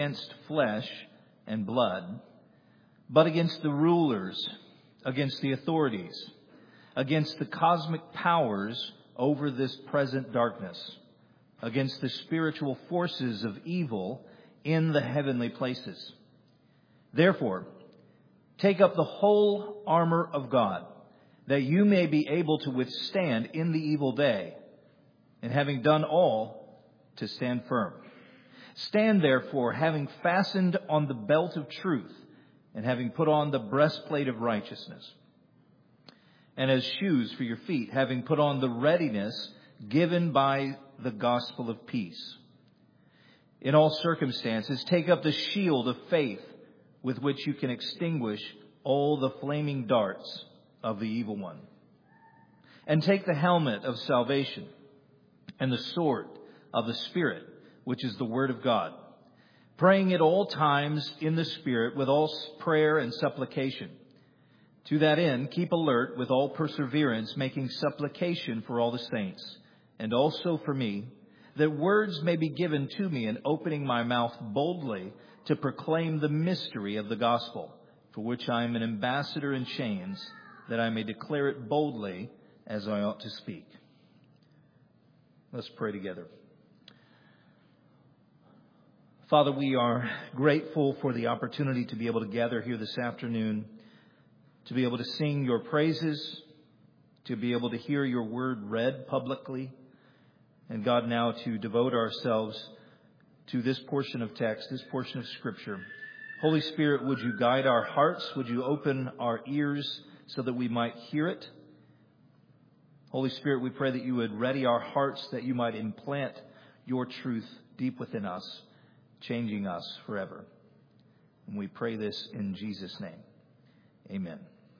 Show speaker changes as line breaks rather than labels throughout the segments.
against flesh and blood, but against the rulers, against the authorities, against the cosmic powers over this present darkness, against the spiritual forces of evil in the heavenly places. Therefore, take up the whole armor of God, that you may be able to withstand in the evil day, and having done all, to stand firm. Stand therefore, having fastened on the belt of truth, and having put on the breastplate of righteousness. And as shoes for your feet, having put on the readiness given by the gospel of peace. In all circumstances, take up the shield of faith, with which you can extinguish all the flaming darts of the evil one. And take the helmet of salvation and the sword of the Spirit, which is the word of God, praying at all times in the Spirit with all prayer and supplication. To that end, keep alert with all perseverance, making supplication for all the saints, and also for me, that words may be given to me in opening my mouth boldly to proclaim the mystery of the gospel, for which I am an ambassador in chains, that I may declare it boldly as I ought to speak. Let's pray together. Father, we are grateful for the opportunity to be able to gather here this afternoon, to be able to sing your praises, to be able to hear your word read publicly, and God, now to devote ourselves to this portion of text, this portion of Scripture. Holy Spirit, would you guide our hearts? Would you open our ears so that we might hear it? Holy Spirit, we pray that you would ready our hearts, that you might implant your truth deep within us, changing us forever. And we pray this in Jesus' name. Amen.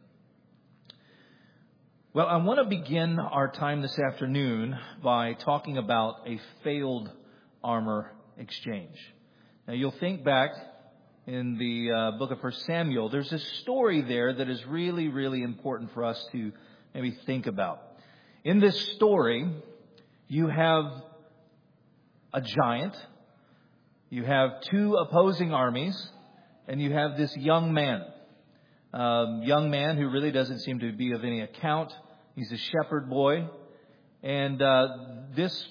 Well, I want to begin our time this afternoon by talking about a failed armor exchange. Now, you'll think back in the book of 1 Samuel, there's a story there that is really, really important for us to maybe think about. In this story, you have a giant, you have two opposing armies, and you have this young man who really doesn't seem to be of any account. He's a shepherd boy. And this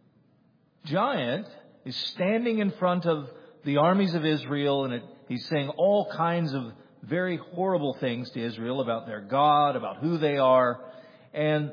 giant is standing in front of the armies of Israel, and he's saying all kinds of very horrible things to Israel about their God, about who they are. And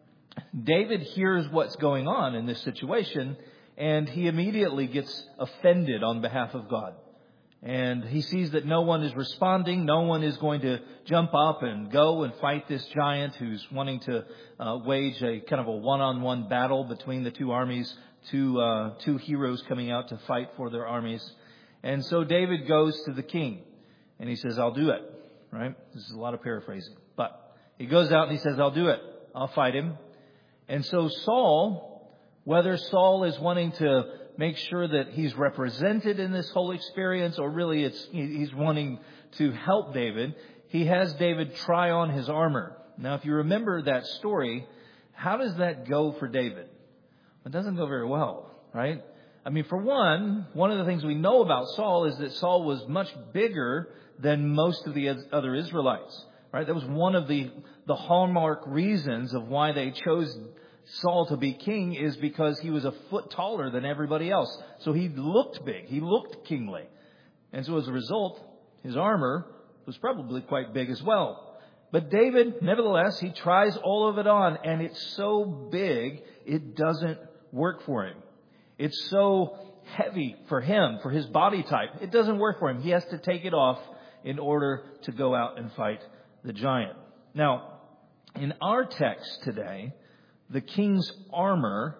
David hears what's going on in this situation, and he immediately gets offended on behalf of God. And he sees that no one is responding. No one is going to jump up and go and fight this giant who's wanting to wage a kind of a one-on-one battle between the two armies, two heroes coming out to fight for their armies. And so David goes to the king and he says, I'll do it. Right? This is a lot of paraphrasing. But he goes out and he says, I'll do it. I'll fight him. And so Saul, whether Saul is wanting to make sure that he's represented in this whole experience, or really he's wanting to help David, he has David try on his armor. Now, if you remember that story, how does that go for David? It doesn't go very well, right? I mean, for one of the things we know about Saul is that Saul was much bigger than most of the other Israelites, right? That was one of the hallmark reasons of why they chose Saul to be king, is because he was a foot taller than everybody else. So he looked big. He looked kingly. And so as a result, his armor was probably quite big as well. But David, nevertheless, he tries all of it on, and it's so big, it doesn't work for him. It's so heavy for him, for his body type. It doesn't work for him. He has to take it off in order to go out and fight the giant. Now, in our text today, the king's armor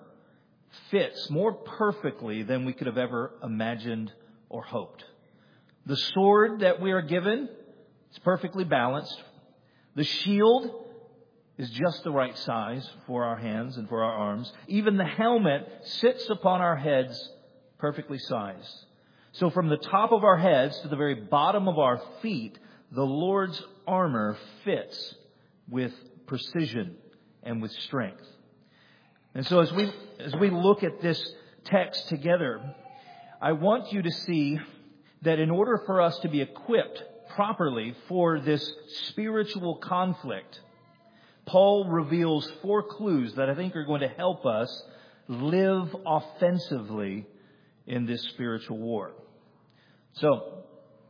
fits more perfectly than we could have ever imagined or hoped. The sword that we are given is perfectly balanced. The shield is just the right size for our hands and for our arms. Even the helmet sits upon our heads perfectly sized. So from the top of our heads to the very bottom of our feet, the Lord's armor fits with precision and with strength. And so as we look at this text together, I want you to see that in order for us to be equipped properly for this spiritual conflict, Paul reveals 4 clues that I think are going to help us live offensively in this spiritual war. So,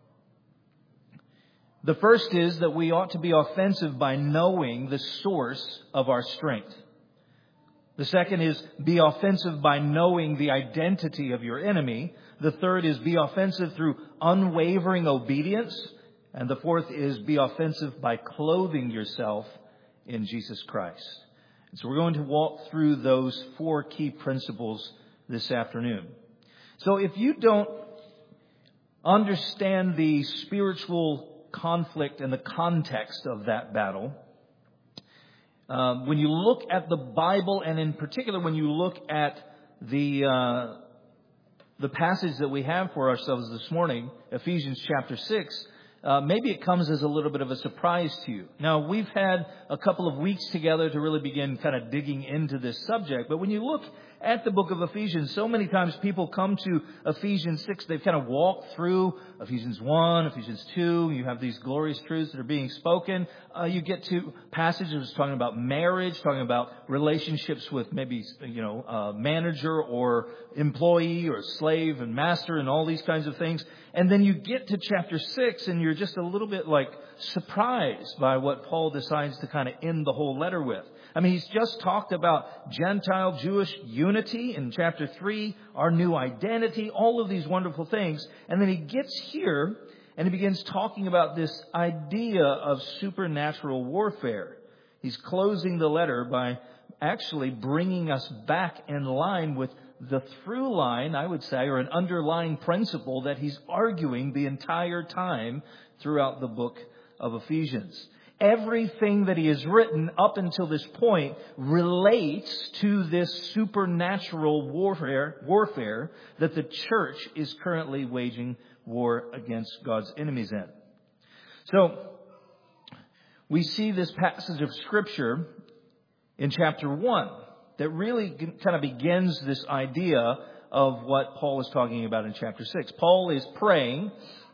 the first is that we ought to be offensive by knowing the source of our strength. The second is be offensive by knowing the identity of your enemy. The third is be offensive through unwavering obedience. And the fourth is be offensive by clothing yourself in Jesus Christ. And so we're going to walk through those 4 key principles this afternoon. So if you don't understand the spiritual conflict and the context of that battle, when you look at the Bible, and in particular when you look at the passage that we have for ourselves this morning, Ephesians chapter 6, maybe it comes as a little bit of a surprise to you. Now, we've had a couple of weeks together to really begin kind of digging into this subject. But when you look at the book of Ephesians, so many times people come to Ephesians 6. They've kind of walked through Ephesians 1, Ephesians 2. You have these glorious truths that are being spoken. You get to passages talking about marriage, talking about relationships with maybe, manager or employee or slave and master and all these kinds of things. And then you get to chapter 6 and you're just a little bit surprised by what Paul decides to kind of end the whole letter with. I mean, he's just talked about Gentile-Jewish unity in chapter 3, our new identity, all of these wonderful things. And then he gets here and he begins talking about this idea of supernatural warfare. He's closing the letter by actually bringing us back in line with the through line, I would say, or an underlying principle that he's arguing the entire time throughout the book of Ephesians. Everything that he has written up until this point relates to this supernatural warfare that the church is currently waging war against God's enemies in. So, we see this passage of Scripture in chapter 1 that really kind of begins this idea of what Paul is talking about in chapter 6. Paul is praying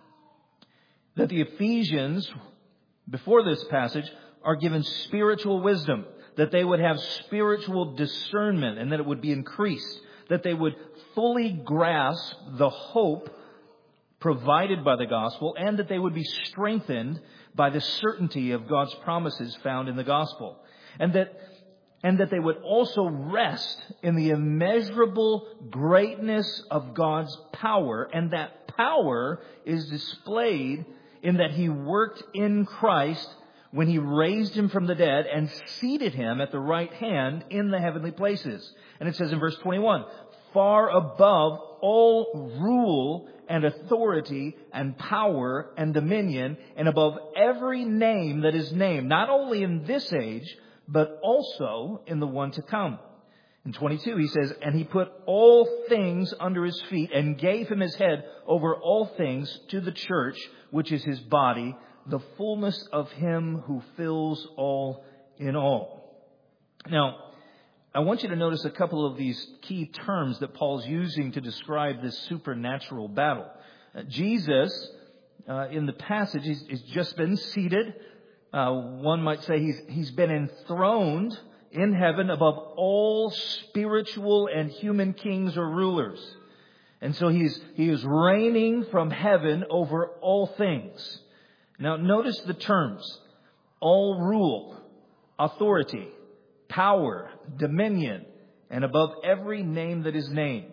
that the Ephesians, before this passage, are given spiritual wisdom, that they would have spiritual discernment and that it would be increased, that they would fully grasp the hope provided by the gospel, and that they would be strengthened by the certainty of God's promises found in the gospel. And that they would also rest in the immeasurable greatness of God's power. And that power is displayed in that He worked in Christ when He raised Him from the dead and seated Him at the right hand in the heavenly places. And it says in verse 21, far above all rule and authority and power and dominion, and above every name that is named, not only in this age, but also in the one to come. In 22, he says, and He put all things under His feet and gave Him His head over all things to the church, which is His body, the fullness of Him who fills all in all. Now, I want you to notice a couple of these key terms that Paul's using to describe this supernatural battle. Jesus, in the passage, he's just been seated. One might say he's been enthroned in heaven above all spiritual and human kings or rulers. And so he is reigning from heaven over all things. Now notice the terms: all rule, authority, power, dominion, and above every name that is named.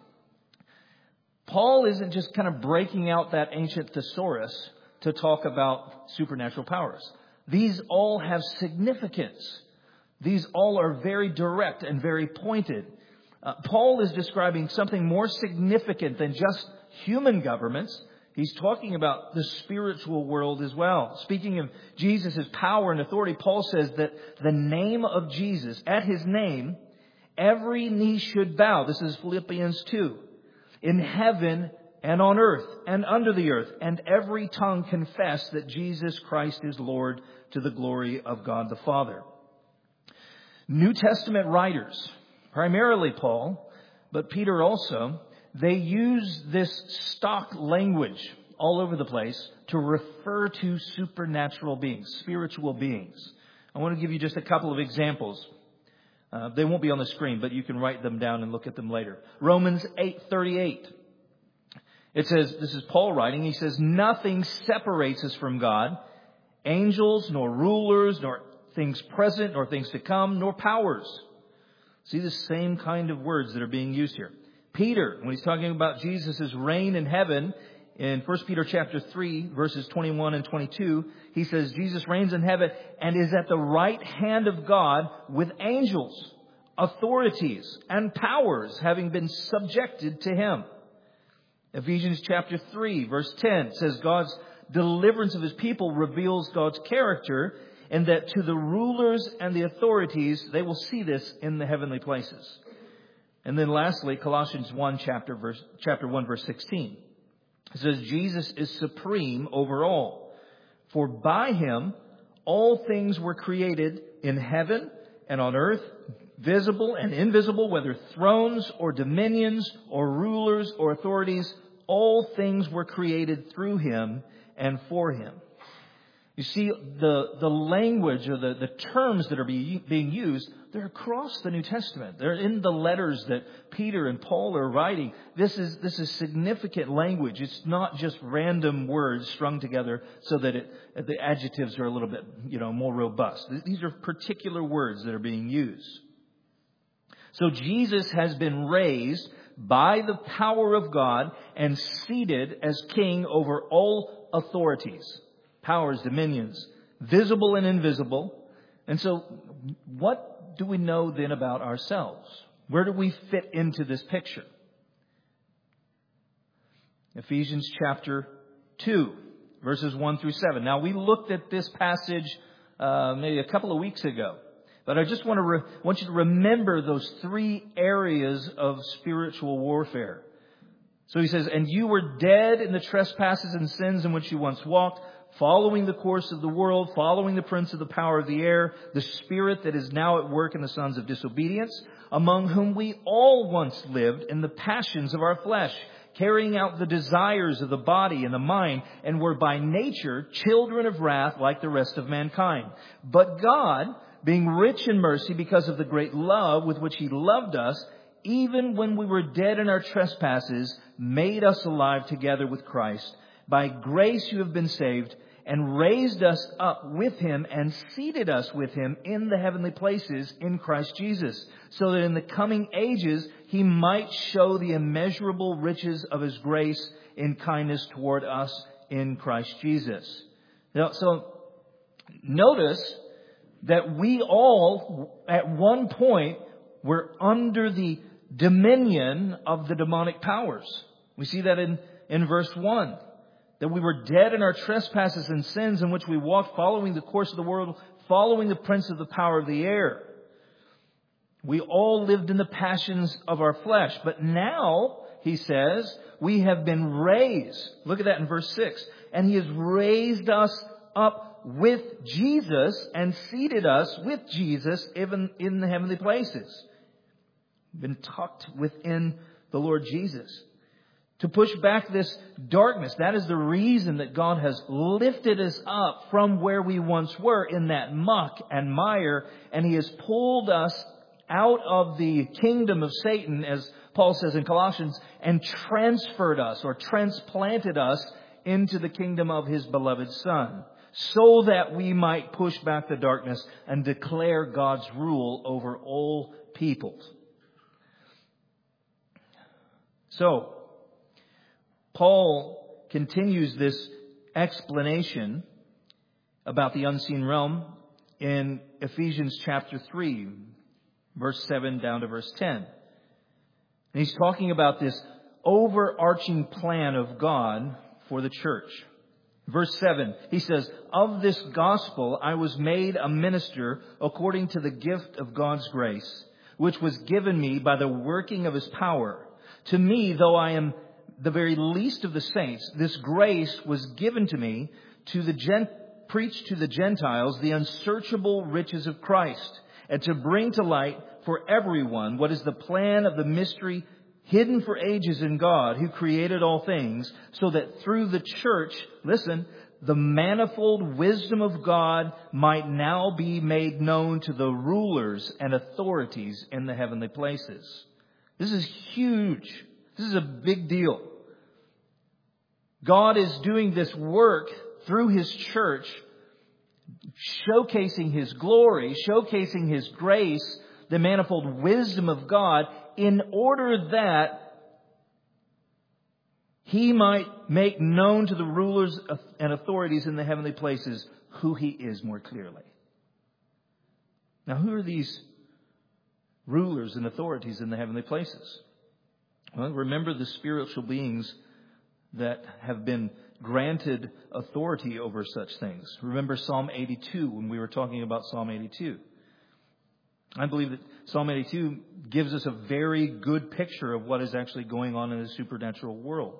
Paul isn't just kind of breaking out that ancient thesaurus to talk about supernatural powers. These all have significance. These all are very direct and very pointed. Paul is describing something more significant than just human governments. He's talking about the spiritual world as well. Speaking of Jesus' power and authority, Paul says that the name of Jesus, at His name, every knee should bow. This is Philippians 2. In heaven and on earth and under the earth, and every tongue confess that Jesus Christ is Lord, to the glory of God the Father. New Testament writers, primarily Paul, but Peter also, they use this stock language all over the place to refer to supernatural beings, spiritual beings. I want to give you just a couple of examples. They won't be on the screen, but you can write them down and look at them later. Romans 8:38. It says, this is Paul writing, he says, nothing separates us from God, angels, nor rulers, nor things present, nor things to come, nor powers. See the same kind of words that are being used here. Peter, when he's talking about Jesus' reign in heaven, in 1 Peter chapter 3, verses 21 and 22, he says, Jesus reigns in heaven and is at the right hand of God with angels, authorities, and powers having been subjected to him. Ephesians chapter 3, verse 10 says God's deliverance of his people reveals God's character, and that to the rulers and the authorities, they will see this in the heavenly places. And then lastly, Colossians 1, chapter 1, verse 16. It says, Jesus is supreme over all. For by him, all things were created in heaven and on earth, visible and invisible, whether thrones or dominions or rulers or authorities, all things were created through him and for him. You see, the language or the terms that are being used, they're across the New Testament. They're in the letters that Peter and Paul are writing. This is significant language. It's not just random words strung together so that the adjectives are a little bit, more robust. These are particular words that are being used. So Jesus has been raised by the power of God and seated as king over all authorities, powers, dominions, visible and invisible. And so what do we know then about ourselves? Where do we fit into this picture? Ephesians chapter 2, verses 1 through 7. Now, we looked at this passage maybe a couple of weeks ago. But I just want you to remember those three areas of spiritual warfare. So he says, and you were dead in the trespasses and sins in which you once walked, following the course of the world, following the prince of the power of the air, the spirit that is now at work in the sons of disobedience, among whom we all once lived in the passions of our flesh, carrying out the desires of the body and the mind, and were by nature children of wrath like the rest of mankind. But God, being rich in mercy because of the great love with which he loved us, even when we were dead in our trespasses, made us alive together with Christ. By grace you have been saved, and raised us up with him and seated us with him in the heavenly places in Christ Jesus, so that in the coming ages he might show the immeasurable riches of his grace in kindness toward us in Christ Jesus. Now, so notice that we all, at one point, were under the dominion of the demonic powers. We see that in verse 1. That we were dead in our trespasses and sins in which we walked, following the course of the world, following the prince of the power of the air. We all lived in the passions of our flesh. But now, he says, we have been raised. Look at that in verse 6. And he has raised us up with Jesus and seated us with Jesus even in the heavenly places. Been tucked within the Lord Jesus. To push back this darkness. That is the reason that God has lifted us up from where we once were in that muck and mire. And he has pulled us out of the kingdom of Satan, as Paul says in Colossians, and transferred us or transplanted us into the kingdom of his beloved Son, so that we might push back the darkness and declare God's rule over all peoples. So, Paul continues this explanation about the unseen realm in Ephesians chapter 3, verse 7 down to verse 10. And he's talking about this overarching plan of God for the church. Verse 7, he says, of this gospel I was made a minister according to the gift of God's grace, which was given me by the working of his power. To me, though I am the very least of the saints, this grace was given to me to preach to the Gentiles the unsearchable riches of Christ, and to bring to light for everyone what is the plan of the mystery hidden for ages in God who created all things, so that through the church, listen, the manifold wisdom of God might now be made known to the rulers and authorities in the heavenly places. This is huge. This is a big deal. God is doing this work through His church, showcasing His glory, showcasing His grace, the manifold wisdom of God, in order that He might make known to the rulers and authorities in the heavenly places who He is more clearly. Now, who are these rulers and authorities in the heavenly places? Well, remember the spiritual beings that have been granted authority over such things. Remember Psalm 82 when we were talking about Psalm 82. I believe that Psalm 82 gives us a very good picture of what is actually going on in the supernatural world.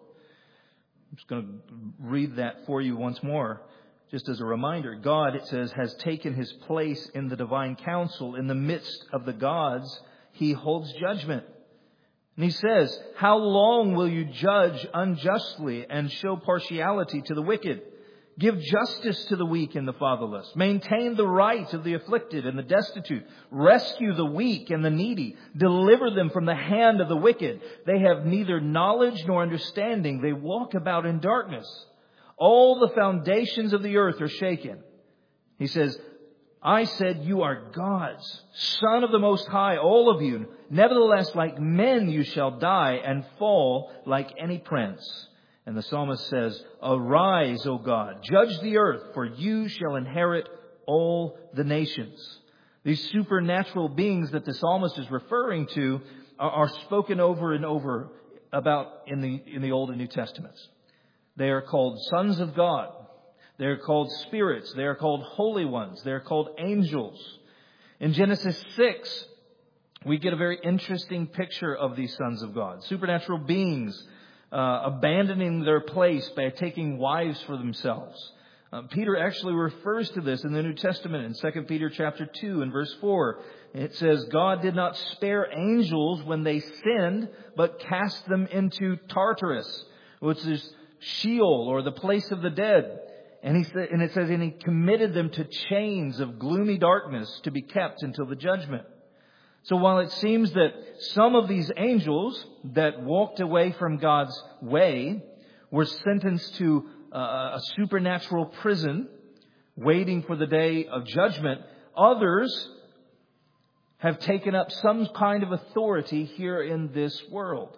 I'm just going to read that for you once more, just as a reminder. God, it says, has taken His place in the divine council. In the midst of the gods, He holds judgment. And He says, how long will you judge unjustly and show partiality to the wicked? Give justice to the weak and the fatherless. Maintain the rights of the afflicted and the destitute. Rescue the weak and the needy. Deliver them from the hand of the wicked. They have neither knowledge nor understanding. They walk about in darkness. All the foundations of the earth are shaken. He says, I said, you are gods, Son of the Most High, all of you. Nevertheless, like men you shall die and fall like any prince. And the psalmist says, arise, O God, judge the earth, for you shall inherit all the nations. These supernatural beings that the psalmist is referring to are spoken over and over about in the Old and New Testaments. They are called sons of God. They are called spirits. They are called holy ones. They are called angels. In Genesis 6, we get a very interesting picture of these sons of God. Supernatural beings abandoning their place by taking wives for themselves. Peter actually refers to this in the New Testament in 2 Peter chapter 2 and verse 4. It says, God did not spare angels when they sinned, but cast them into Tartarus, which is Sheol, or the place of the dead. And it says, and He committed them to chains of gloomy darkness to be kept until the judgment. So while it seems that some of these angels that walked away from God's way were sentenced to a supernatural prison, waiting for the day of judgment, others have taken up some kind of authority here in this world.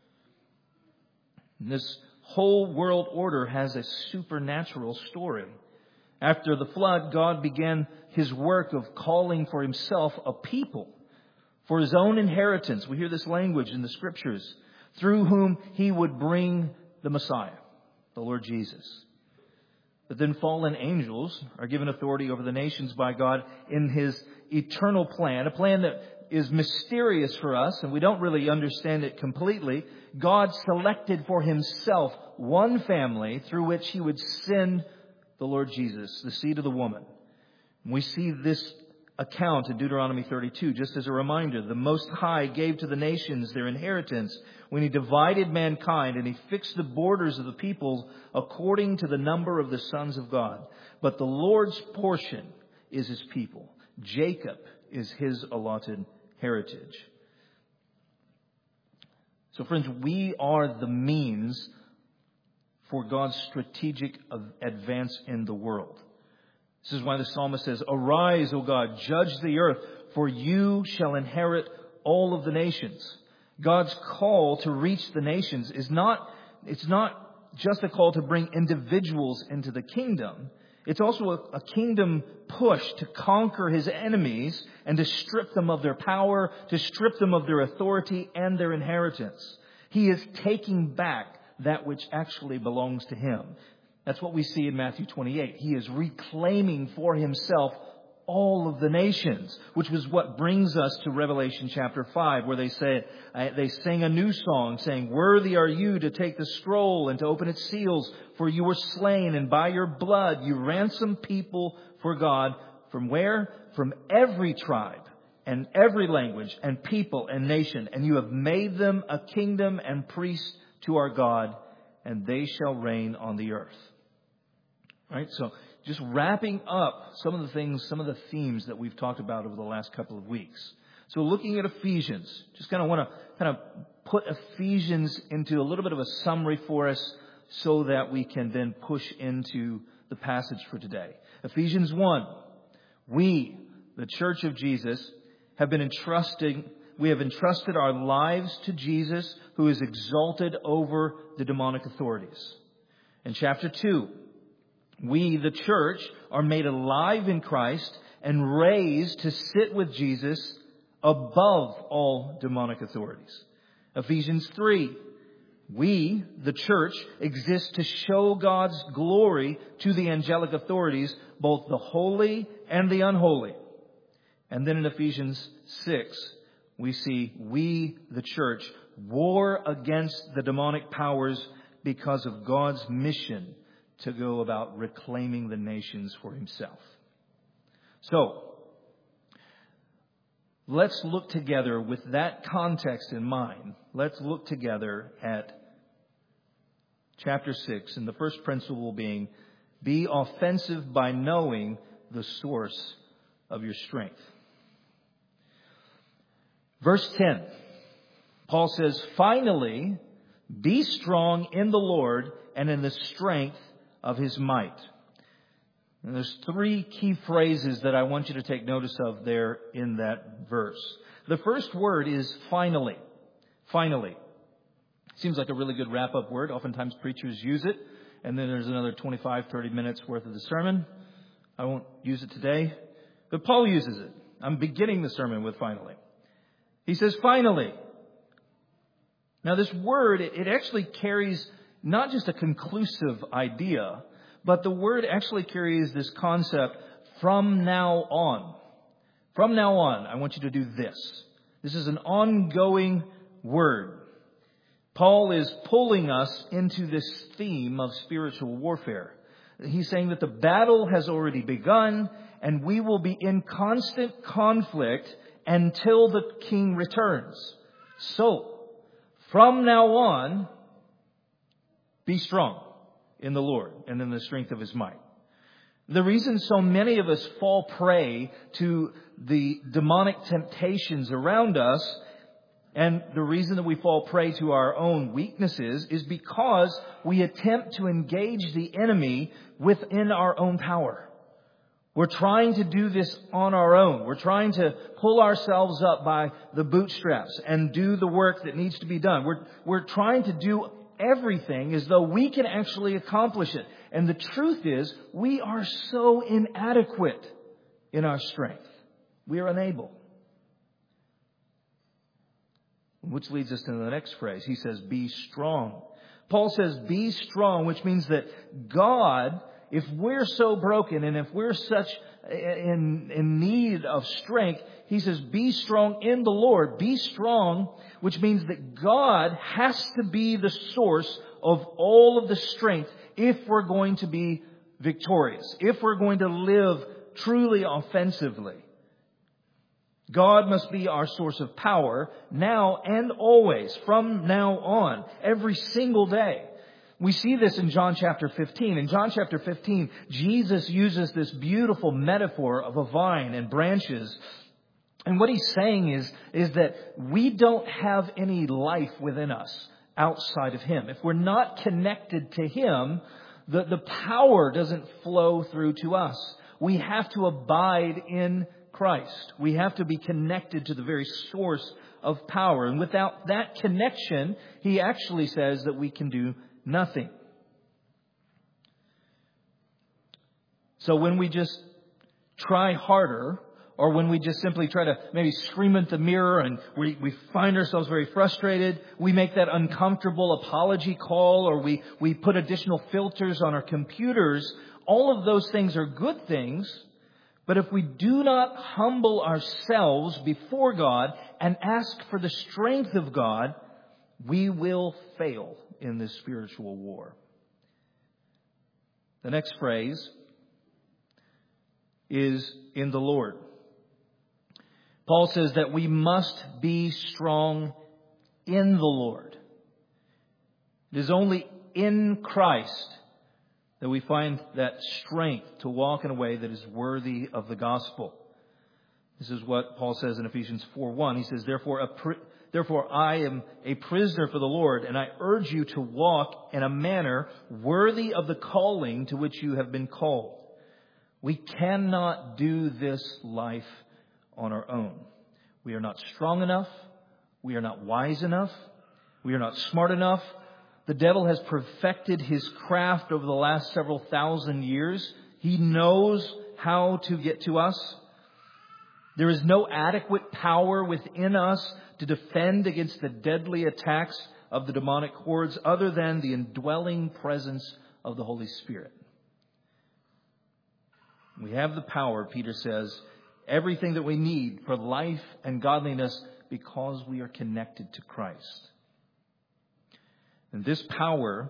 This whole world order has a supernatural story. After the flood, God began His work of calling for Himself a people for His own inheritance. We hear this language in the Scriptures, through whom He would bring the Messiah, the Lord Jesus. But then fallen angels are given authority over the nations by God in His eternal plan, a plan that is mysterious for us, and we don't really understand it completely. God selected for Himself one family through which He would send the Lord Jesus, the seed of the woman. And we see this account in Deuteronomy 32, just as a reminder. The Most High gave to the nations their inheritance when He divided mankind, and He fixed the borders of the peoples according to the number of the sons of God. But the Lord's portion is His people. Jacob is His allotted heritage. So friends, we are the means for God's strategic advance in the world. This is why the psalmist says, arise, O God, judge the earth, for you shall inherit all of the nations. God's call to reach the nations it's not just a call to bring individuals into the kingdom. It's also a kingdom push to conquer His enemies and to strip them of their power, to strip them of their authority and their inheritance. He is taking back that which actually belongs to Him. That's what we see in Matthew 28. He is reclaiming for Himself all of the nations, which was what brings us to Revelation chapter 5, where they sing a new song saying, worthy are you to take the scroll and to open its seals, for you were slain, and by your blood you ransomed people for God. From where? From every tribe and every language and people and nation, and you have made them a kingdom and priests to our God, and they shall reign on the earth. Right? So just wrapping up some of the things, some of the themes that we've talked about over the last couple of weeks. So looking at Ephesians, just kind of want to put Ephesians into a little bit of a summary for us so that we can then push into the passage for today. Ephesians 1. We, the Church of Jesus, we have entrusted our lives to Jesus, who is exalted over the demonic authorities. In chapter 2, we, the church, are made alive in Christ and raised to sit with Jesus above all demonic authorities. Ephesians 3, we, the church, exist to show God's glory to the angelic authorities, both the holy and the unholy. And then in Ephesians 6, we see we, the church, war against the demonic powers because of God's mission to go about reclaiming the nations for himself. So, let's look together with that context in mind. Let's look together at chapter 6, and the first principle being, be offensive by knowing the source of your strength. Verse 10, Paul says, finally, be strong in the Lord and in the strength of his might. And there's three key phrases that I want you to take notice of there in that verse. The first word is finally. Finally. Seems like a really good wrap-up word. Oftentimes preachers use it. And then there's another 25, 30 minutes worth of the sermon. I won't use it today. But Paul uses it. I'm beginning the sermon with finally. He says, finally. Now this word, it actually carries not just a conclusive idea, but the word actually carries this concept, from now on. From now on, I want you to do this. This is an ongoing word. Paul is pulling us into this theme of spiritual warfare. He's saying that the battle has already begun, and we will be in constant conflict until the King returns. So, from now on, be strong in the Lord and in the strength of his might. The reason so many of us fall prey to the demonic temptations around us, and the reason that we fall prey to our own weaknesses, is because we attempt to engage the enemy within our own power. We're trying to do this on our own. We're trying to pull ourselves up by the bootstraps and do the work that needs to be done. We're trying to do everything as though we can actually accomplish it. And the truth is, we are so inadequate in our strength. We are unable. Which leads us to the next phrase. He says, be strong. Paul says, be strong, which means that God, if we're so broken and if we're such in need of strength, he says, be strong in the Lord. Be strong, which means that God has to be the source of all of the strength if we're going to be victorious, if we're going to live truly offensively. God must be our source of power now and always, from now on, every single day. We see this in John chapter 15. In John chapter 15, Jesus uses this beautiful metaphor of a vine and branches. And what he's saying is that we don't have any life within us outside of him. If we're not connected to him, the power doesn't flow through to us. We have to abide in Christ. We have to be connected to the very source of power. And without that connection, he actually says that we can do nothing. So when we just try harder, or when we just simply try to maybe scream at the mirror and we find ourselves very frustrated, we make that uncomfortable apology call, or we put additional filters on our computers, all of those things are good things. But if we do not humble ourselves before God and ask for the strength of God, we will fail in this spiritual war. The next phrase is in the Lord. Paul says that we must be strong in the Lord. It is only in Christ that we find that strength to walk in a way that is worthy of the gospel. This is what Paul says in Ephesians 4:1. He says, Therefore I am a prisoner for the Lord, and I urge you to walk in a manner worthy of the calling to which you have been called. We cannot do this life on our own. We are not strong enough. We are not wise enough. We are not smart enough. The devil has perfected his craft over the last several thousand years. He knows how to get to us. There is no adequate power within us to defend against the deadly attacks of the demonic hordes other than the indwelling presence of the Holy Spirit. We have the power, Peter says, everything that we need for life and godliness because we are connected to Christ. And this power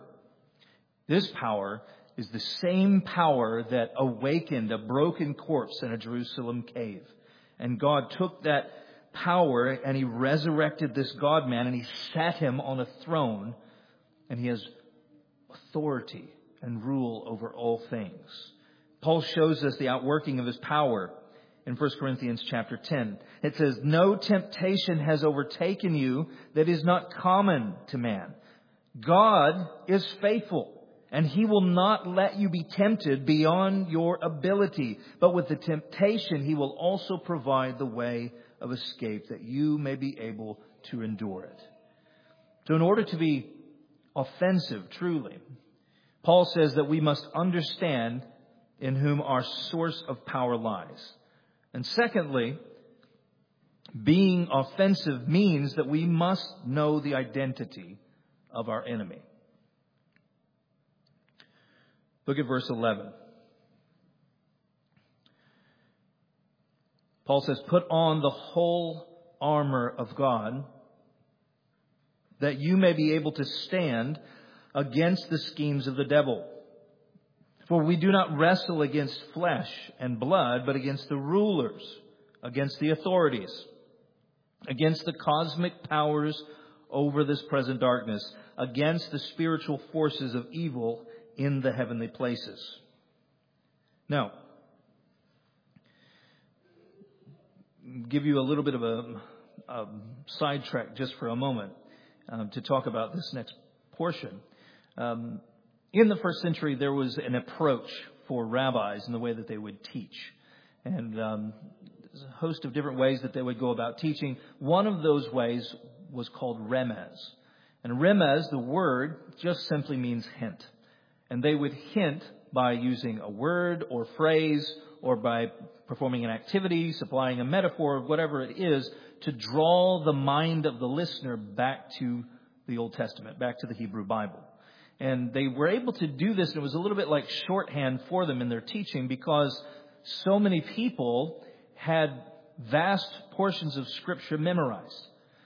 is the same power that awakened a broken corpse in a Jerusalem cave. And God took that power and He resurrected this God-man and He sat Him on a throne, and He has authority and rule over all things. Paul shows us the outworking of His power in 1 Corinthians chapter 10. It says, "No temptation has overtaken you that is not common to man. God is faithful, and He will not let you be tempted beyond your ability. But with the temptation, He will also provide the way of escape that you may be able to endure it." So in order to be offensive, truly, Paul says that we must understand in whom our source of power lies. And secondly, being offensive means that we must know the identity of our enemy. Look at verse 11. Paul says, "Put on the whole armor of God, that you may be able to stand against the schemes of the devil. For we do not wrestle against flesh and blood, but against the rulers, against the authorities, against the cosmic powers over this present darkness, against the spiritual forces of evil in the heavenly places." Now, give you a little bit of a sidetrack just for a moment to talk about this next portion. In the first century, there was an approach for rabbis in the way that they would teach. And there's a host of different ways that they would go about teaching. One of those ways was called remez. And remez, the word, just simply means hint. And they would hint by using a word or phrase or by performing an activity, supplying a metaphor, whatever it is, to draw the mind of the listener back to the Old Testament, back to the Hebrew Bible. And they were able to do this, and it was a little bit like shorthand for them in their teaching because so many people had vast portions of Scripture memorized.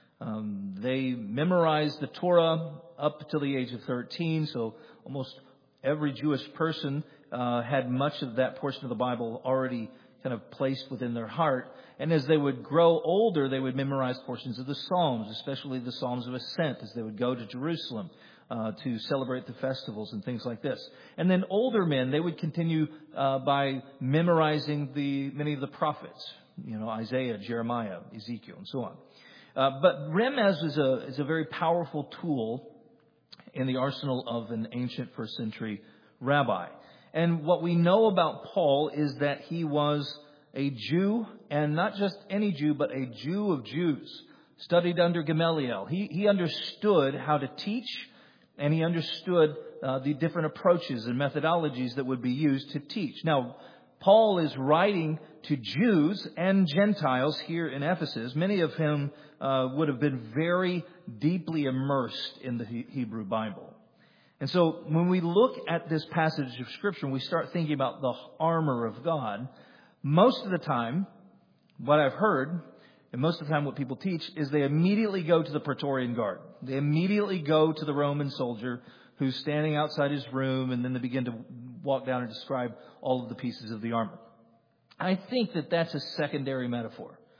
They memorized the Torah up to the age of 13, so almost every Jewish person had much of that portion of the Bible already kind of placed within their heart. And as they would grow older, they would memorize portions of the Psalms, especially the Psalms of Ascent, as they would go to Jerusalem to celebrate the festivals and things like this. And then older men, they would continue by memorizing many of the prophets, Isaiah, Jeremiah, Ezekiel, and so on. But remez is a very powerful tool in the arsenal of an ancient first century rabbi. And what we know about Paul is that he was a Jew, and not just any Jew, but a Jew of Jews, studied under Gamaliel. He understood how to teach, and he understood the different approaches and methodologies that would be used to teach. Now, Paul is writing to Jews and Gentiles here in Ephesus, many of whom would have been very deeply immersed in the Hebrew Bible. And so when we look at this passage of Scripture and we start thinking about the armor of God, most of the time, what I've heard, and most of the time what people teach, is they immediately go to the Praetorian Guard. They immediately go to the Roman soldier who's standing outside his room, and then they begin to walk down and describe all of the pieces of the armor. I think that that's a secondary metaphor.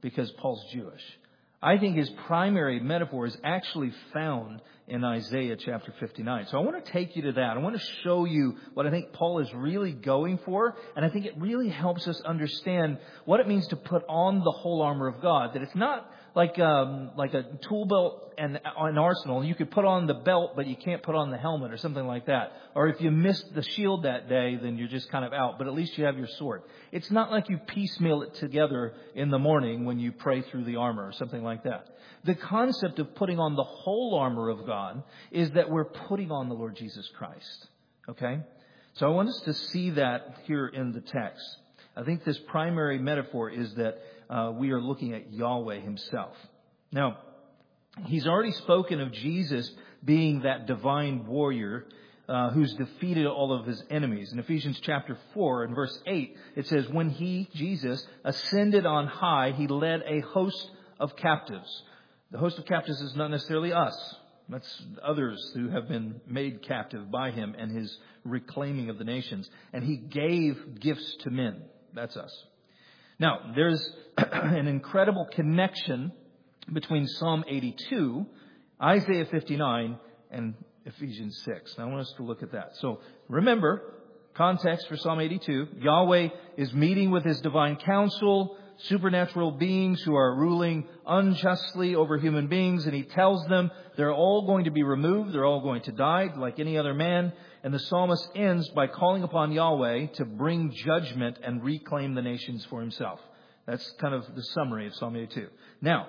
because Paul's Jewish. I think his primary metaphor is actually found in Isaiah chapter 59. So I want to take you to that. I want to show you what I think Paul is really going for. And I think it really helps us understand what it means to put on the whole armor of God. That it's not like a tool belt and an arsenal. You could put on the belt, but you can't put on the helmet or something like that. Or if you missed the shield that day, then you're just kind of out. But at least you have your sword. It's not like you piecemeal it together in the morning when you pray through the armor or something like that. The concept of putting on the whole armor of God is that we're putting on the Lord Jesus Christ. Okay? So I want us to see that here in the text. I think this primary metaphor is that we are looking at Yahweh himself. Now, he's already spoken of Jesus being that divine warrior who's defeated all of his enemies. In Ephesians chapter 4 and verse 8, it says, when he, Jesus, ascended on high, he led a host of captives. The host of captives is not necessarily us. That's others who have been made captive by him and his reclaiming of the nations. And he gave gifts to men. That's us. Now, there's an incredible connection between Psalm 82, Isaiah 59, and Ephesians 6. Now, I want us to look at that. So, remember, context for Psalm 82, Yahweh is meeting with his divine council, supernatural beings who are ruling unjustly over human beings, and he tells them they're all going to be removed, they're all going to die like any other man. And the psalmist ends by calling upon Yahweh to bring judgment and reclaim the nations for himself. That's kind of the summary of Psalm 82. Now,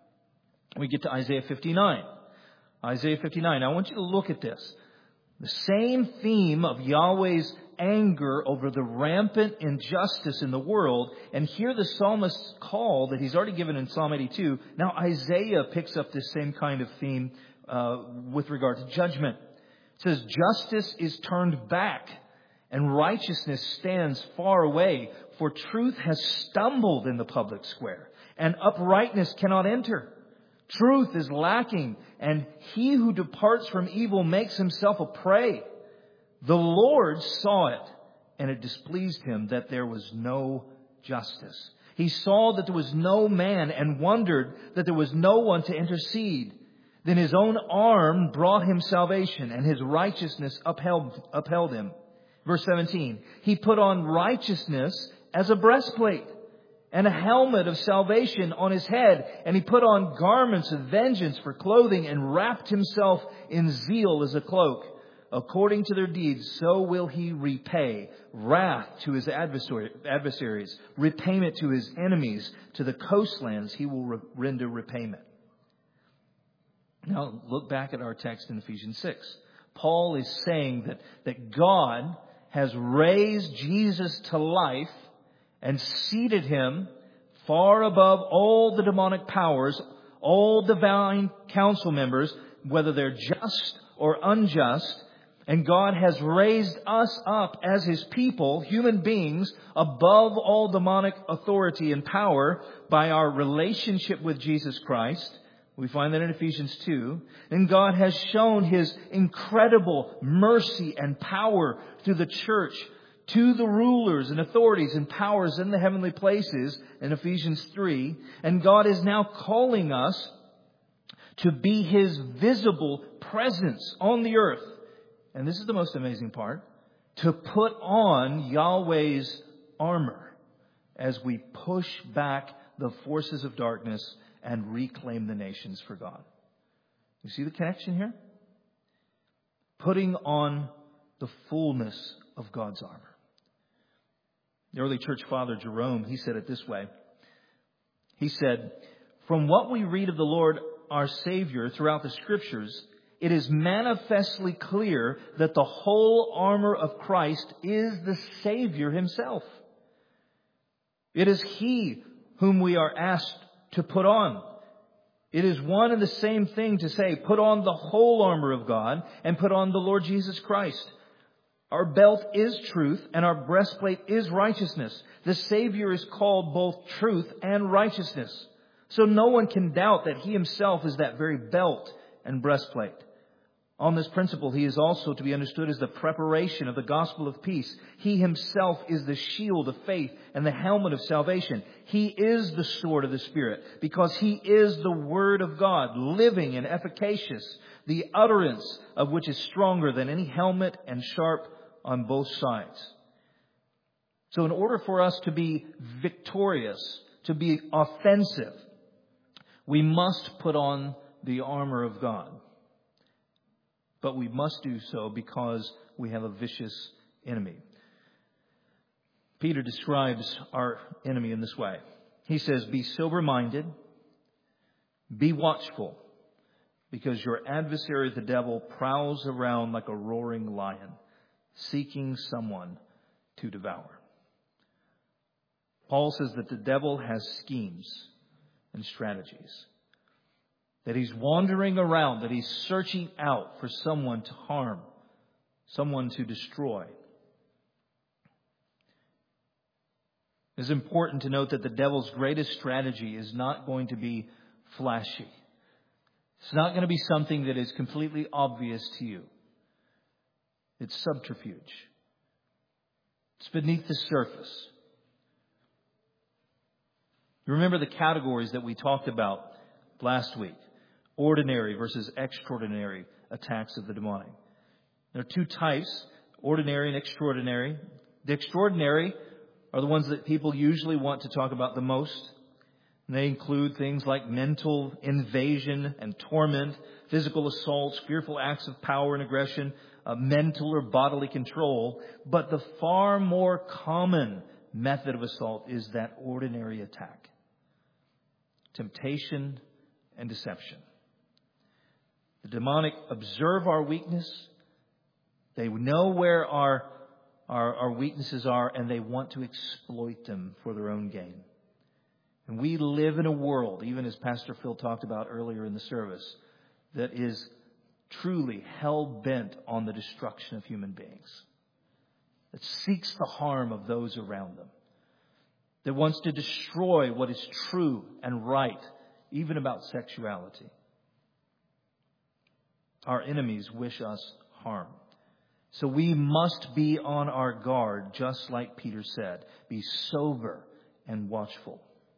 we get to Isaiah 59. Isaiah 59. I want you to look at this. The same theme of Yahweh's anger over the rampant injustice in the world. And here the psalmist's call that he's already given in Psalm 82. Now Isaiah picks up this same kind of theme with regard to judgment. It says, justice is turned back and righteousness stands far away, for truth has stumbled in the public square and uprightness cannot enter. Truth is lacking, and he who departs from evil makes himself a prey. The Lord saw it, and it displeased him that there was no justice. He saw that there was no man and wondered that there was no one to intercede. Then his own arm brought him salvation, and his righteousness upheld him. Verse 17, he put on righteousness as a breastplate and a helmet of salvation on his head. And he put on garments of vengeance for clothing and wrapped himself in zeal as a cloak. According to their deeds, so will he repay wrath to his adversaries, repayment to his enemies. To the coastlands he will render repayment. Now look back at our text in Ephesians 6. Paul is saying that God has raised Jesus to life and seated him far above all the demonic powers, all divine council members, whether they're just or unjust. And God has raised us up as his people, human beings, above all demonic authority and power by our relationship with Jesus Christ. We find that in Ephesians 2. And God has shown his incredible mercy and power through the church to the rulers and authorities and powers in the heavenly places in Ephesians 3. And God is now calling us to be his visible presence on the earth. And this is the most amazing part, to put on Yahweh's armor as we push back the forces of darkness and reclaim the nations for God. You see the connection here? Putting on the fullness of God's armor. The early church father Jerome, he said it this way. He said, from what we read of the Lord our Savior throughout the Scriptures, it is manifestly clear that the whole armor of Christ is the Savior himself. It is he whom we are asked to put on. It is one and the same thing to say, put on the whole armor of God and put on the Lord Jesus Christ. Our belt is truth and our breastplate is righteousness. The Savior is called both truth and righteousness. So no one can doubt that he himself is that very belt and breastplate. On this principle, he is also to be understood as the preparation of the gospel of peace. He himself is the shield of faith and the helmet of salvation. He is the sword of the Spirit, because he is the Word of God, living and efficacious, the utterance of which is stronger than any helmet and sharp on both sides. So in order for us to be victorious, to be offensive, we must put on the armor of God. But we must do so because we have a vicious enemy. Peter describes our enemy in this way. He says, "Be sober-minded, be watchful, because your adversary, the devil, prowls around like a roaring lion, seeking someone to devour." Paul says that the devil has schemes and strategies, that he's wandering around, that he's searching out for someone to harm, someone to destroy. It's important to note that the devil's greatest strategy is not going to be flashy. It's not going to be something that is completely obvious to you. It's subterfuge. It's beneath the surface. You remember the categories that we talked about last week. Ordinary versus extraordinary attacks of the demonic. There are two types, ordinary and extraordinary. The extraordinary are the ones that people usually want to talk about the most. And they include things like mental invasion and torment, physical assaults, fearful acts of power and aggression, mental or bodily control. But the far more common method of assault is that ordinary attack. Temptation and deception. The demonic observe our weakness. They know where our weaknesses are, and they want to exploit them for their own gain. And we live in a world, even as Pastor Phil talked about earlier in the service, that is truly hell-bent on the destruction of human beings. That seeks the harm of those around them. That wants to destroy what is true and right, even about sexuality. Our enemies wish us harm. So we must be on our guard, just like Peter said. Be sober and watchful.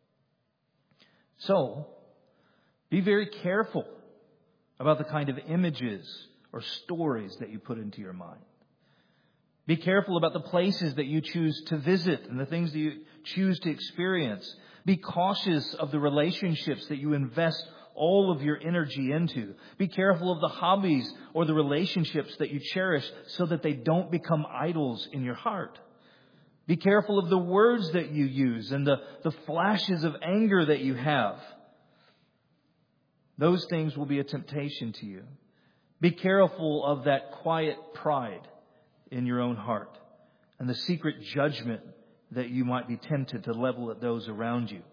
So, be very careful about the kind of images or stories that you put into your mind. Be careful about the places that you choose to visit and the things that you choose to experience. Be cautious of the relationships that you invest all of your energy into. Be careful of the hobbies or the relationships that you cherish so that they don't become idols in your heart. Be careful of the words that you use and the flashes of anger that you have. Those things will be a temptation to you. Be careful of that quiet pride in your own heart and the secret judgment that you might be tempted to level at those around you.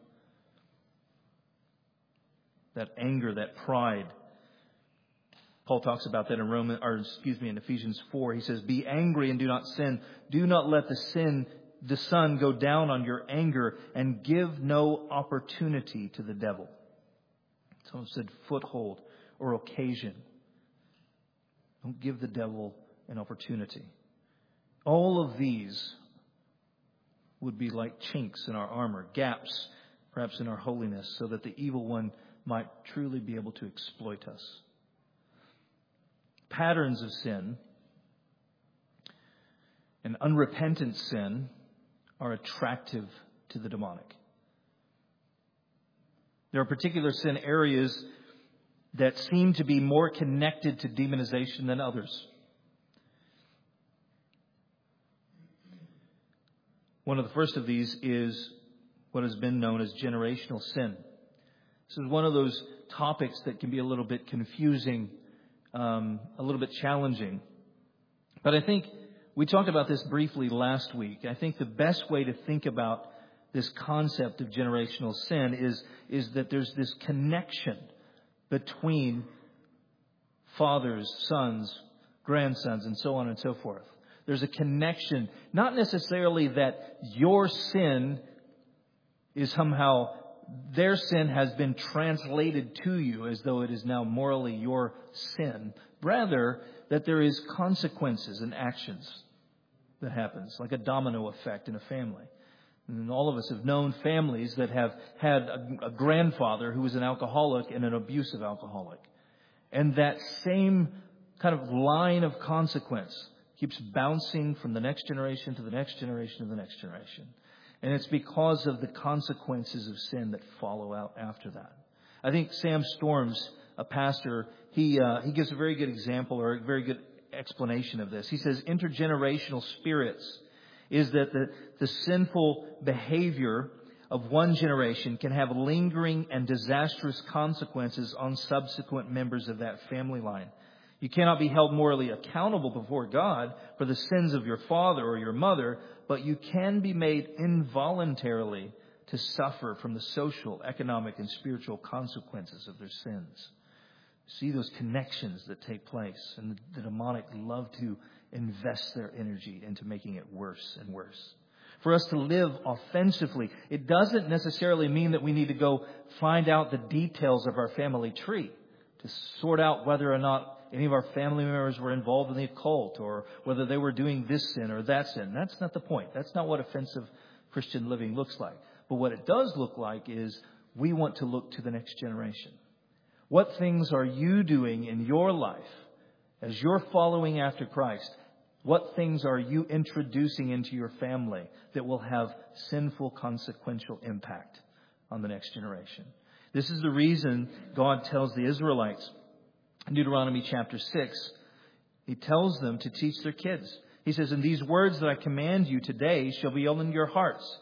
That anger, that pride. Paul talks about that in Ephesians 4. He says, "Be angry and do not sin. Do not let the sun go down on your anger, and give no opportunity to the devil." Someone said foothold or occasion. Don't give the devil an opportunity. All of these would be like chinks in our armor, gaps perhaps in our holiness, so that the evil one might truly be able to exploit us. Patterns of sin and unrepentant sin are attractive to the demonic. There are particular sin areas that seem to be more connected to demonization than others. One of the first of these is what has been known as generational sin. This is one of those topics that can be a little bit confusing, a little bit challenging. But I think we talked about this briefly last week. I think the best way to think about this concept of generational sin is that there's this connection between fathers, sons, grandsons, and so on and so forth. There's a connection, not necessarily that your sin is somehow, their sin has been translated to you as though it is now morally your sin, Rather, that there is consequences and actions that happens, like a domino effect in a family. And all of us have known families that have had a grandfather who was an alcoholic and an abusive alcoholic. And that same kind of line of consequence keeps bouncing from the next generation to the next generation to the next generation. And it's because of the consequences of sin that follow out after that. I think Sam Storms, a pastor, he gives a very good example or a very good explanation of this. He says intergenerational spirits is that the sinful behavior of one generation can have lingering and disastrous consequences on subsequent members of that family line. You cannot be held morally accountable before God for the sins of your father or your mother, but you can be made involuntarily to suffer from the social, economic, and spiritual consequences of their sins. See those connections that take place, and the demonic love to invest their energy into making it worse and worse. For us to live offensively, it doesn't necessarily mean that we need to go find out the details of our family tree to sort out whether or not any of our family members were involved in the occult or whether they were doing this sin or that sin. That's not the point. That's not what offensive Christian living looks like. But what it does look like is we want to look to the next generation. What things are you doing in your life as you're following after Christ? What things are you introducing into your family that will have sinful, consequential impact on the next generation? This is the reason God tells the Israelites in Deuteronomy chapter 6, He tells them to teach their kids. He says, "And these words that I command you today shall be in your hearts.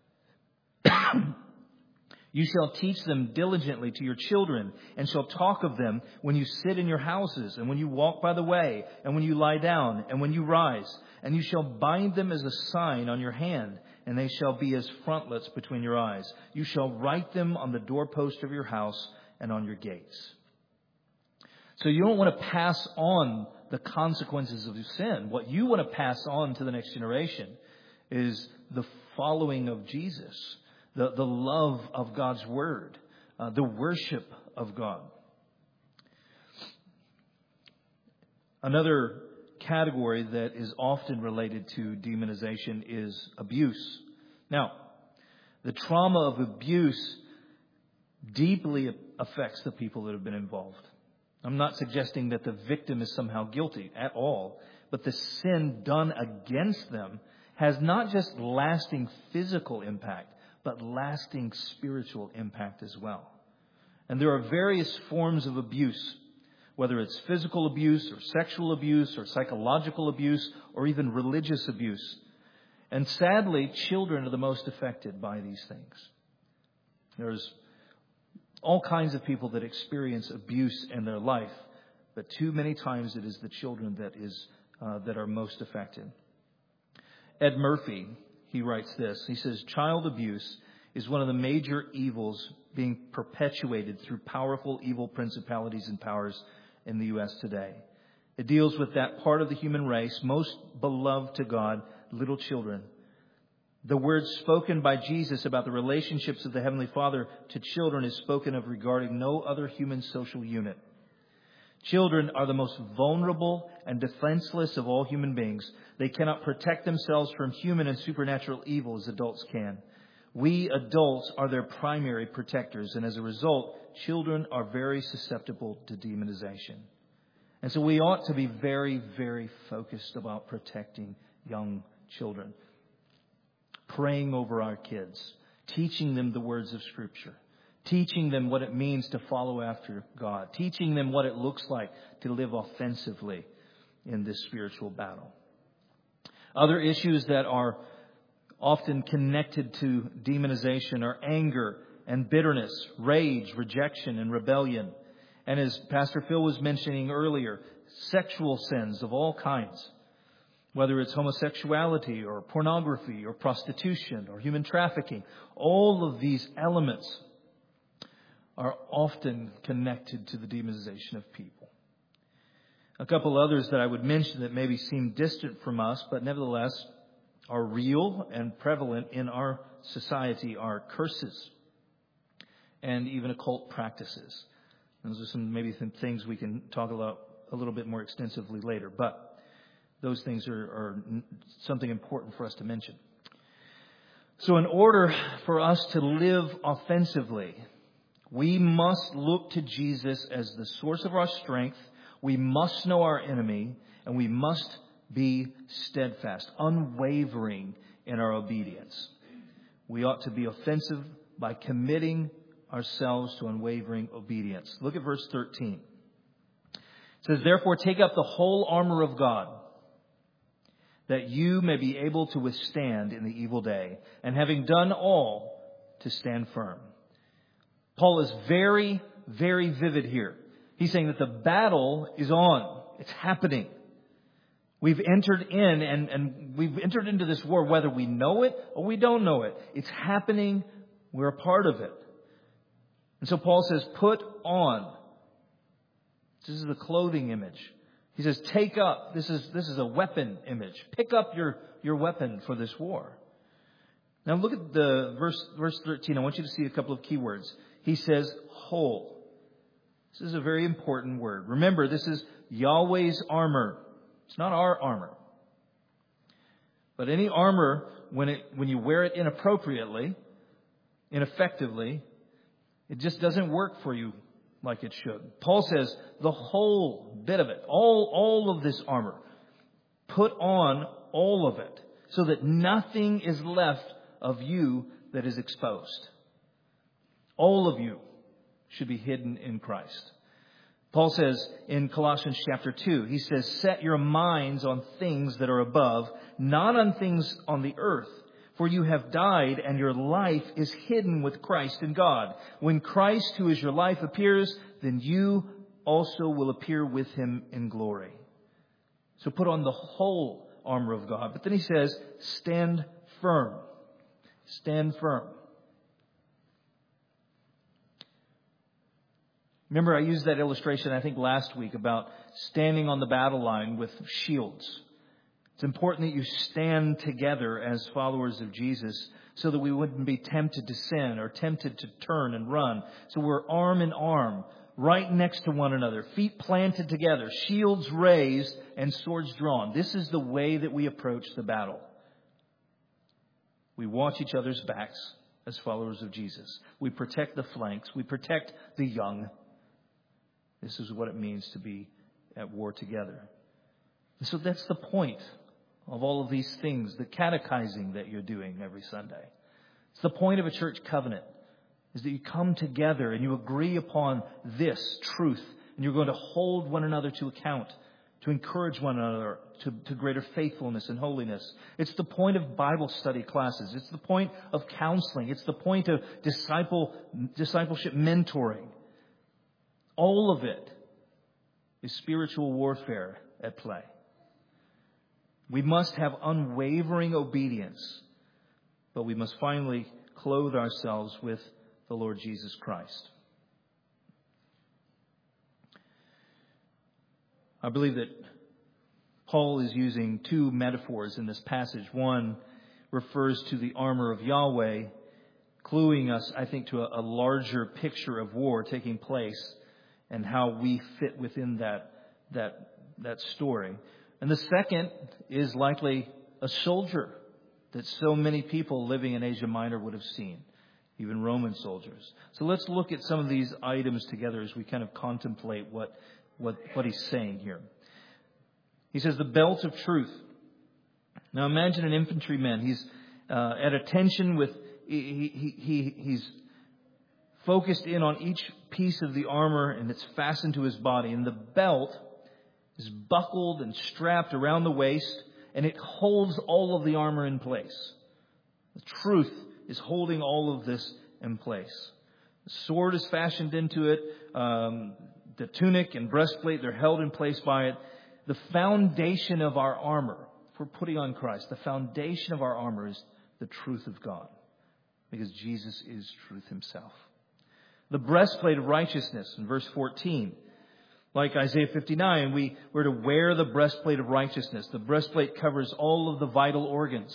You shall teach them diligently to your children, and shall talk of them when you sit in your houses, and when you walk by the way, and when you lie down, and when you rise. And you shall bind them as a sign on your hand, and they shall be as frontlets between your eyes. You shall write them on the doorpost of your house and on your gates." So you don't want to pass on the consequences of sin. What you want to pass on to the next generation is the following of Jesus, the love of God's Word, the worship of God. Another category that is often related to demonization is abuse. Now, the trauma of abuse deeply affects the people that have been involved. I'm not suggesting that the victim is somehow guilty at all, but the sin done against them has not just lasting physical impact, but lasting spiritual impact as well. And there are various forms of abuse, whether it's physical abuse or sexual abuse or psychological abuse or even religious abuse. And sadly, children are the most affected by these things. There's all kinds of people that experience abuse in their life, but too many times it is the children that are most affected. Ed Murphy, he writes this. He says, "Child abuse is one of the major evils being perpetuated through powerful evil principalities and powers in the U.S. today. It deals with that part of the human race most beloved to God, little children. The words spoken by Jesus about the relationships of the Heavenly Father to children is spoken of regarding no other human social unit. Children are the most vulnerable and defenseless of all human beings. They cannot protect themselves from human and supernatural evil as adults can. We adults are their primary protectors, and as a result, children are very susceptible to demonization." And so we ought to be very, very focused about protecting young children. Praying over our kids, teaching them the words of Scripture, teaching them what it means to follow after God, teaching them what it looks like to live offensively in this spiritual battle. Other issues that are often connected to demonization are anger and bitterness, rage, rejection, and rebellion. And as Pastor Phil was mentioning earlier, sexual sins of all kinds. Whether it's homosexuality or pornography or prostitution or human trafficking, all of these elements are often connected to the demonization of people. A couple others that I would mention that maybe seem distant from us, but nevertheless are real and prevalent in our society are curses and even occult practices. Those are some things we can talk a little bit more extensively later. But those things are something important for us to mention. So in order for us to live offensively, we must look to Jesus as the source of our strength. We must know our enemy, and we must be steadfast, unwavering in our obedience. We ought to be offensive by committing ourselves to unwavering obedience. Look at verse 13. It says, "Therefore take up the whole armor of God, that you may be able to withstand in the evil day, and having done all, to stand firm." Paul is very, very vivid here. He's saying that the battle is on. It's happening. We've entered in and we've entered into this war whether we know it or we don't know it. It's happening. We're a part of it. And so Paul says, put on. This is the clothing image. He says, take up. This is a weapon image. Pick up your weapon for this war. Now look at the verse 13. I want you to see a couple of key words. He says, whole. This is a very important word. Remember, this is Yahweh's armor. It's not our armor. But any armor, when you wear it inappropriately, ineffectively, it just doesn't work for you like it should. Paul says the whole bit of it, all of this armor, put on all of it so that nothing is left of you that is exposed. All of you should be hidden in Christ. Paul says in Colossians chapter 2, he says, set your minds on things that are above, not on things on the earth. For you have died, and your life is hidden with Christ in God. When Christ, who is your life, appears, then you also will appear with him in glory. So put on the whole armor of God. But then he says, stand firm. Stand firm. Remember, I used that illustration, I think, last week about standing on the battle line with shields. It's important that you stand together as followers of Jesus so that we wouldn't be tempted to sin or tempted to turn and run. So we're arm in arm, right next to one another, feet planted together, shields raised, and swords drawn. This is the way that we approach the battle. We watch each other's backs as followers of Jesus. We protect the flanks. We protect the young. This is what it means to be at war together. And so that's the point of all of these things, the catechizing that you're doing every Sunday. It's the point of a church covenant, is that you come together and you agree upon this truth, and you're going to hold one another to account, to encourage one another to greater faithfulness and holiness. It's the point of Bible study classes. It's the point of counseling. It's the point of discipleship mentoring. All of it is spiritual warfare at play. We must have unwavering obedience, but we must finally clothe ourselves with the Lord Jesus Christ. I believe that Paul is using two metaphors in this passage. One refers to the armor of Yahweh, cluing us, I think, to a larger picture of war taking place and how we fit within that story. And the second is likely a soldier that so many people living in Asia Minor would have seen, even Roman soldiers. So let's look at some of these items together as we kind of contemplate what he's saying here. He says the belt of truth. Now imagine an infantryman. He's at attention with, he's focused in on each piece of the armor, and it's fastened to his body. And the belt is buckled and strapped around the waist, and it holds all of the armor in place. The truth is holding all of this in place. The sword is fashioned into it. The tunic and breastplate, they're held in place by it. The foundation of our armor, if we're putting on Christ, the foundation of our armor is the truth of God, because Jesus is truth himself. The breastplate of righteousness in verse 14. Like Isaiah 59, we're to wear the breastplate of righteousness. The breastplate covers all of the vital organs.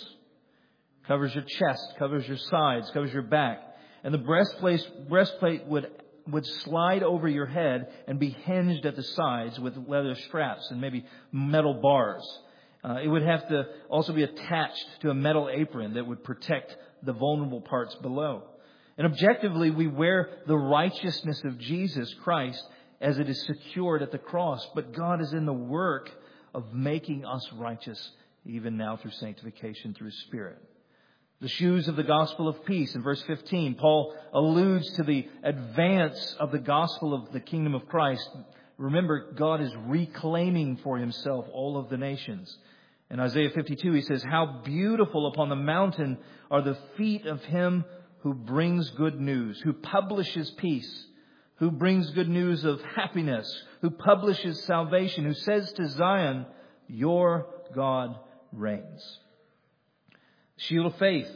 Covers your chest, covers your sides, covers your back. And the breastplate would would slide over your head and be hinged at the sides with leather straps and maybe metal bars. It would have to also be attached to a metal apron that would protect the vulnerable parts below. And objectively, we wear the righteousness of Jesus Christ as it is secured at the cross. But God is in the work of making us righteous even now through sanctification through His Spirit. The shoes of the gospel of peace. In verse 15, Paul alludes to the advance of the gospel of the kingdom of Christ. Remember, God is reclaiming for Himself all of the nations. In Isaiah 52, he says, "How beautiful upon the mountain are the feet of Him who brings good news, who publishes peace, who brings good news of happiness, who publishes salvation, who says to Zion, your God reigns." Shield of faith.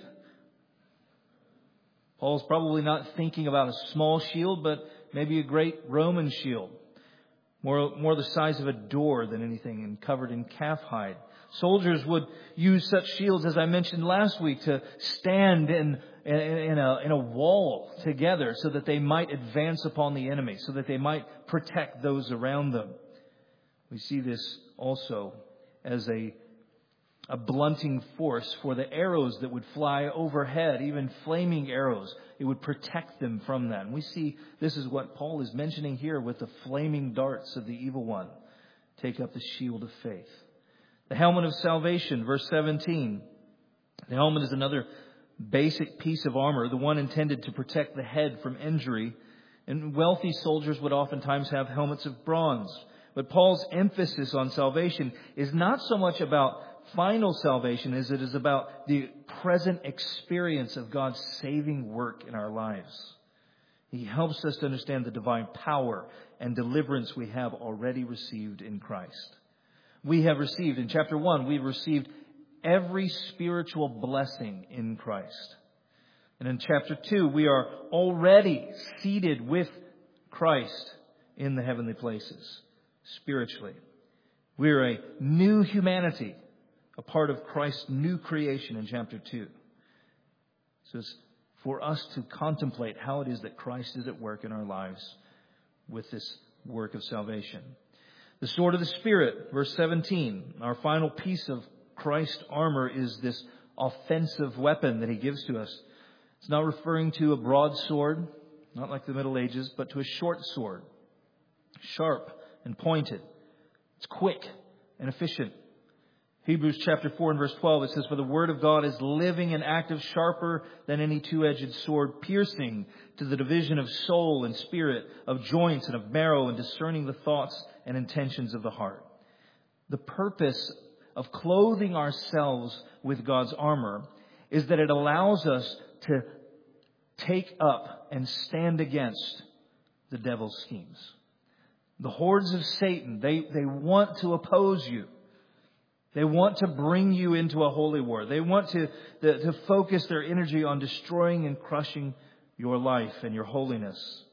Paul's probably not thinking about a small shield, but maybe a great Roman shield. More the size of a door than anything, and covered in calf hide. Soldiers would use such shields, as I mentioned last week, to stand in a wall together so that they might advance upon the enemy, so that they might protect those around them. We see this also as a blunting force for the arrows that would fly overhead, even flaming arrows. It would protect them from that. And we see this is what Paul is mentioning here with the flaming darts of the evil one. Take up the shield of faith. The helmet of salvation, verse 17. The helmet is another basic piece of armor, the one intended to protect the head from injury. And wealthy soldiers would oftentimes have helmets of bronze. But Paul's emphasis on salvation is not so much about final salvation as it is about the present experience of God's saving work in our lives. He helps us to understand the divine power and deliverance we have already received in Christ. We have received, in chapter 1, we've received every spiritual blessing in Christ. And in chapter 2, we are already seated with Christ in the heavenly places, spiritually. We're a new humanity, a part of Christ's new creation in chapter 2. So it's for us to contemplate how it is that Christ is at work in our lives with this work of salvation. The sword of the Spirit, verse 17. Our final piece of Christ's armor is this offensive weapon that He gives to us. It's not referring to a broad sword, not like the Middle Ages, but to a short sword, sharp and pointed. It's quick and efficient. Hebrews chapter 4 and verse 12, it says, "For the word of God is living and active, sharper than any two-edged sword, piercing to the division of soul and spirit, of joints and of marrow, and discerning the thoughts and intentions of the heart." The purpose of clothing ourselves with God's armor is that it allows us to take up and stand against the devil's schemes. The hordes of Satan, they want to oppose you. They want to bring you into a holy war. They want to focus their energy on destroying and crushing your life and your holiness.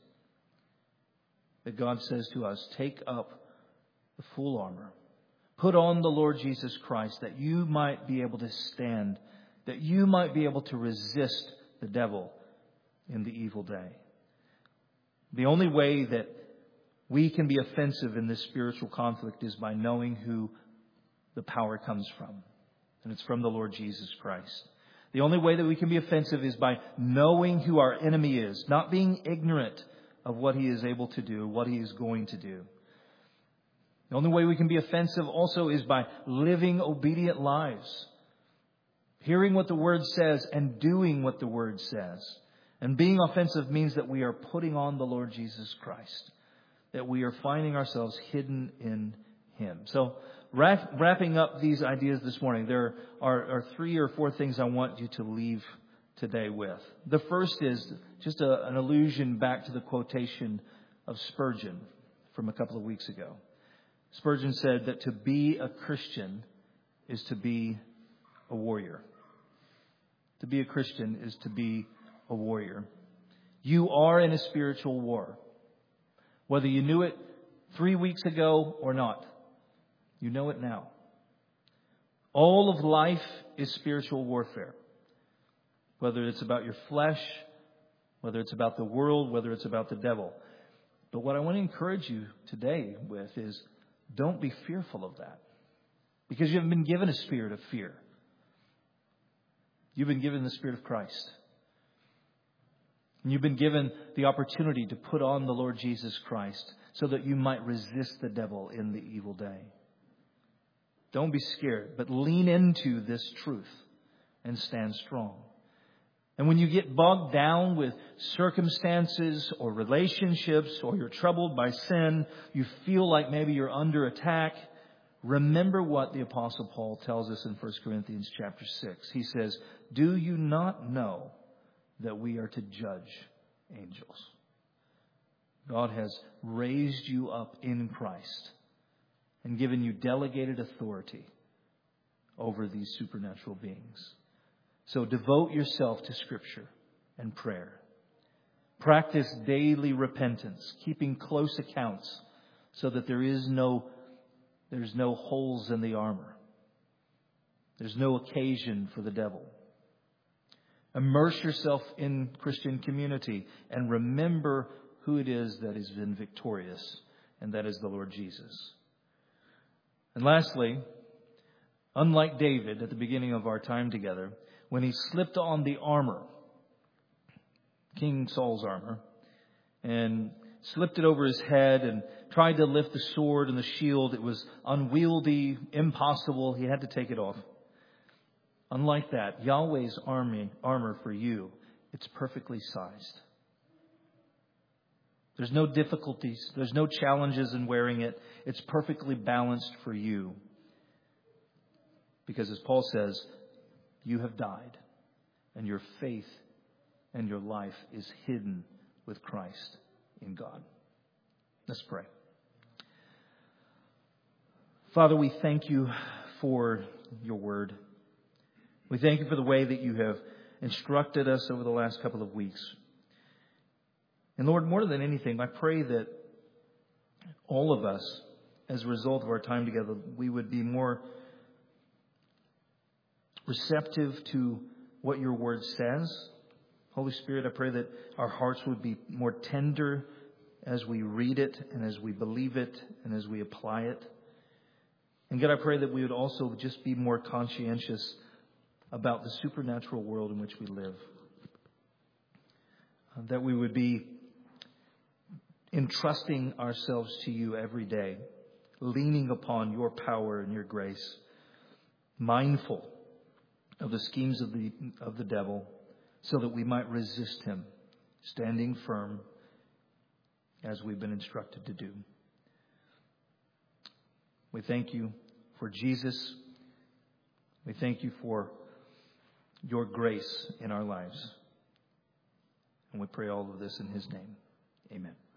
But God says to us, take up the full armor. Put on the Lord Jesus Christ that you might be able to stand, that you might be able to resist the devil in the evil day. The only way that we can be offensive in this spiritual conflict is by knowing who the power comes from. And it's from the Lord Jesus Christ. The only way that we can be offensive is by knowing who our enemy is, not being ignorant of what he is able to do, what he is going to do. The only way we can be offensive also is by living obedient lives. Hearing what the Word says and doing what the Word says. And being offensive means that we are putting on the Lord Jesus Christ. That we are finding ourselves hidden in Him. So, wrapping up these ideas this morning, there are 3 or 4 things I want you to leave today with. The first is just an allusion back to the quotation of Spurgeon from a couple of weeks ago. Spurgeon said that to be a Christian is to be a warrior. To be a Christian is to be a warrior. You are in a spiritual war. Whether you knew it 3 weeks ago or not, you know it now. All of life is spiritual warfare. Whether it's about your flesh, whether it's about the world, whether it's about the devil. But what I want to encourage you today with is don't be fearful of that. Because you haven't been given a spirit of fear. You've been given the Spirit of Christ. And you've been given the opportunity to put on the Lord Jesus Christ so that you might resist the devil in the evil day. Don't be scared, but lean into this truth and stand strong. And when you get bogged down with circumstances or relationships, or you're troubled by sin, you feel like maybe you're under attack, remember what the Apostle Paul tells us in 1 Corinthians chapter 6. He says, "Do you not know that we are to judge angels?" God has raised you up in Christ and given you delegated authority over these supernatural beings. So devote yourself to Scripture and prayer. Practice daily repentance, keeping close accounts so that there's no holes in the armor. There's no occasion for the devil. Immerse yourself in Christian community and remember who it is that has been victorious, and that is the Lord Jesus. And lastly, unlike David at the beginning of our time together, when he slipped on the armor, King Saul's armor, and slipped it over his head and tried to lift the sword and the shield, it was unwieldy, impossible. He had to take it off. Unlike that, Yahweh's armor for you, it's perfectly sized. There's no difficulties. There's no challenges in wearing it. It's perfectly balanced for you. Because as Paul says, you have died, and your faith and your life is hidden with Christ in God. Let's pray. Father, we thank you for your word. We thank you for the way that you have instructed us over the last couple of weeks. And Lord, more than anything, I pray that all of us, as a result of our time together, we would be more receptive to what your word says. Holy Spirit, I pray that our hearts would be more tender as we read it and as we believe it and as we apply it. And God, I pray that we would also just be more conscientious about the supernatural world in which we live. That we would be entrusting ourselves to you every day, leaning upon your power and your grace, mindful of the schemes of the devil, so that we might resist him, standing firm as we've been instructed to do. We thank you for Jesus. We thank you for your grace in our lives. And we pray all of this in his name. Amen.